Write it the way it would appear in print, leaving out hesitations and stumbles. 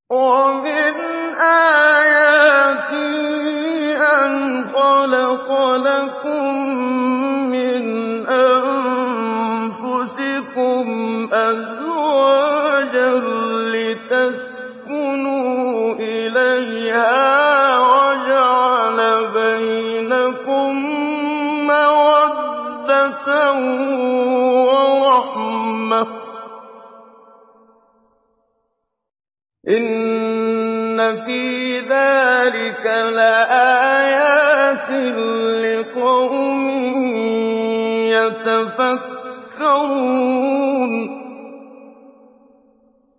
وَمِنْ آيَاتِهِ أَنْ خَلَقَ لَكُم مِّنْ أَنفُسِكُمْ أَزْوَاجًا لِّتَسْكُنُوا إِلَيْهَا وَجَعَلَ بَيْنَكُم مَّوَدَّةً وَرَحْمَةً ۚ إِنَّ فِي ذَٰلِكَ لَآيَاتٍ لِّقَوْمٍ يَتَفَكَّرُونَ